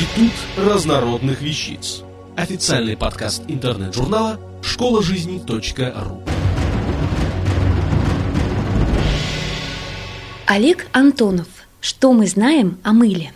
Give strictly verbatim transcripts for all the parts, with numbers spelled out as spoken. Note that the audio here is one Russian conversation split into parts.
Институт разнородных вещиц. Официальный подкаст интернет-журнала школа жизни точка ру. Олег Антонов. Что мы знаем о мыле?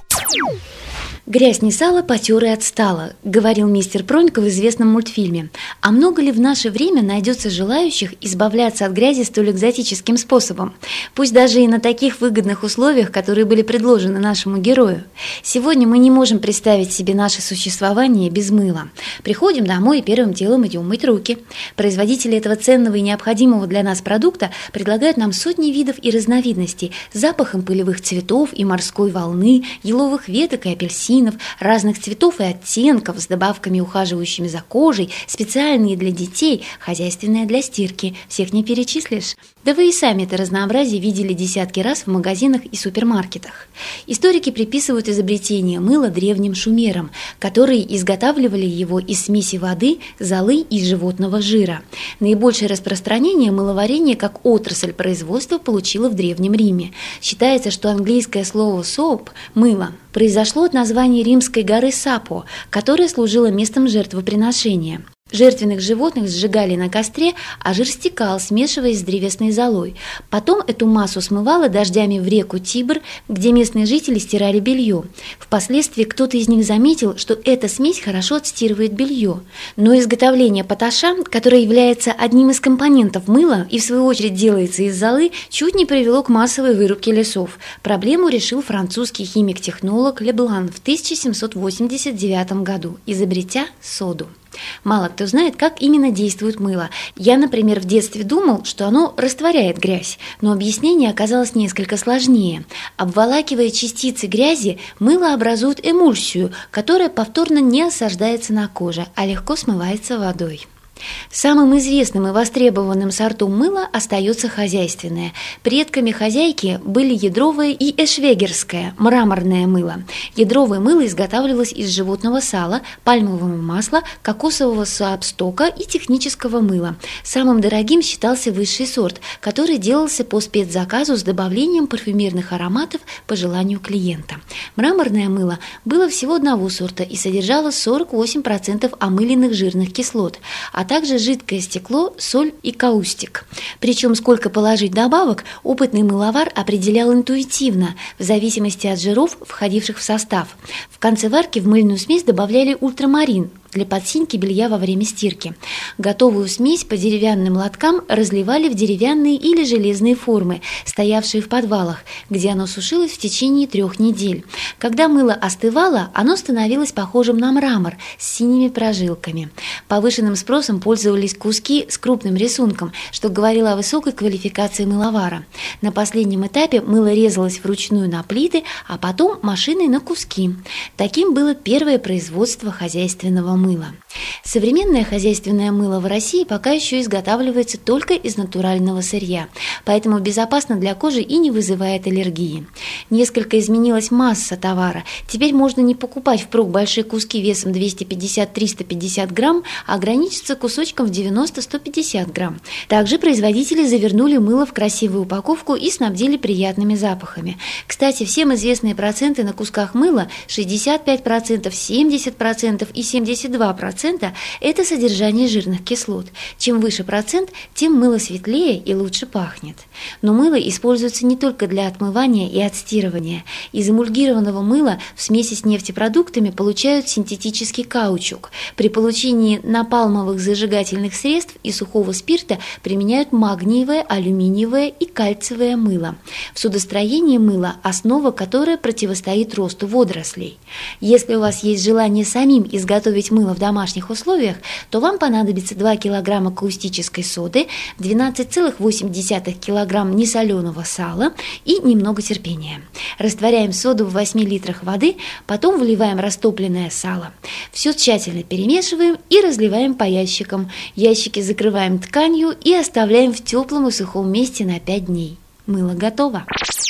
«Грязь не сало, потер и отстала», — говорил мистер Пронька в известном мультфильме. А много ли в наше время найдется желающих избавляться от грязи столь экзотическим способом? Пусть даже и на таких выгодных условиях, которые были предложены нашему герою. Сегодня мы не можем представить себе наше существование без мыла. Приходим домой и первым делом идем мыть руки. Производители этого ценного и необходимого для нас продукта предлагают нам сотни видов и разновидностей с запахом пылевых цветов и морской волны, еловых веток и апельсинов, разных цветов и оттенков с добавками, ухаживающими за кожей, специальные для детей, хозяйственные для стирки. Всех не перечислишь. Да вы и сами это разнообразие видели десятки раз в магазинах и супермаркетах. Историки приписывают изобретение мыла древним шумерам, которые изготавливали его из смеси воды, золы и животного жира. Наибольшее распространение мыловарения как отрасль производства получило в Древнем Риме. Считается, что английское слово «soap» – «мыло» произошло от названия римской горы Сапо, которая служила местом жертвоприношения. Жертвенных животных сжигали на костре, а жир стекал, смешиваясь с древесной золой. Потом эту массу смывало дождями в реку Тибр, где местные жители стирали белье. Впоследствии кто-то из них заметил, что эта смесь хорошо отстирывает белье. Но изготовление поташа, которое является одним из компонентов мыла и в свою очередь делается из золы, чуть не привело к массовой вырубке лесов. Проблему решил французский химик-технолог Леблан в тысяча семьсот восемьдесят девятом году, изобретя соду. Мало кто знает, как именно действует мыло. Я, например, в детстве думал, что оно растворяет грязь, но объяснение оказалось несколько сложнее. Обволакивая частицы грязи, мыло образует эмульсию, которая повторно не осаждается на коже, а легко смывается водой. Самым известным и востребованным сортом мыла остается хозяйственное. Предками хозяйки были ядровое и эшвегерское, мраморное мыло. Ядровое мыло изготавливалось из животного сала, пальмового масла, кокосового соапстока и технического мыла. Самым дорогим считался высший сорт, который делался по спецзаказу с добавлением парфюмерных ароматов по желанию клиента. Мраморное мыло было всего одного сорта и содержало сорок восемь процентов омыленных жирных кислот, а также жидкое стекло, соль и каустик. Причем сколько положить добавок, опытный мыловар определял интуитивно, в зависимости от жиров, входивших в состав. В конце варки в мыльную смесь добавляли ультрамарин для подсинки белья во время стирки. Готовую смесь по деревянным лоткам разливали в деревянные или железные формы, стоявшие в подвалах, где оно сушилось в течение трех недель. Когда мыло остывало, оно становилось похожим на мрамор с синими прожилками. Повышенным спросом пользовались куски с крупным рисунком, что говорило о высокой квалификации мыловара. На последнем этапе мыло резалось вручную на плиты, а потом машиной на куски. Таким было первое производство хозяйственного мыла. мыло. Современное хозяйственное мыло в России пока еще изготавливается только из натурального сырья, поэтому безопасно для кожи и не вызывает аллергии. Несколько изменилась масса товара. Теперь можно не покупать впрок большие куски весом двести пятьдесят - триста пятьдесят грамм, а ограничиться кусочком в девяносто - сто пятьдесят грамм. Также производители завернули мыло в красивую упаковку и снабдили приятными запахами. Кстати, всем известные проценты на кусках мыла – шестьдесят пять процентов, семьдесят процентов и семьдесят два процента – это содержание жирных кислот. Чем выше процент, тем мыло светлее и лучше пахнет. Но мыло используется не только для отмывания и отстирывания. Из эмульгированного мыла в смеси с нефтепродуктами получают синтетический каучук. При получении напалмовых зажигательных средств и сухого спирта применяют магниевое, алюминиевое и кальциевое мыло. В судостроении мыла – основа, которая противостоит росту водорослей. Если у вас есть желание самим изготовить мыло в домашних условиях, то вам понадобится два килограмма каустической соды, двенадцать целых восемь десятых килограмма несоленого сала и немного терпения. Растворяем соду в восьми литрах воды, потом выливаем растопленное сало. Все тщательно перемешиваем и разливаем по ящикам. Ящики закрываем тканью и оставляем в теплом и сухом месте на пять дней. Мыло готово.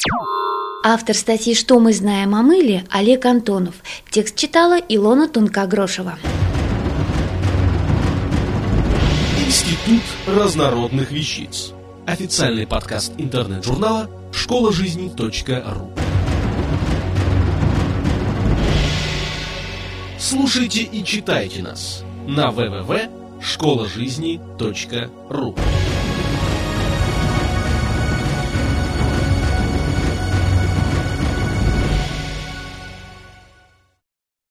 Автор статьи «Что мы знаем о мыле» Олег Антонов. Текст читала Илона Тонкогрошева. Институт разнородных вещиц. Официальный подкаст интернет-журнала школа жизни точка ру. Слушайте и читайте нас на дабл ю дабл ю дабл ю точка школа жизни точка ру.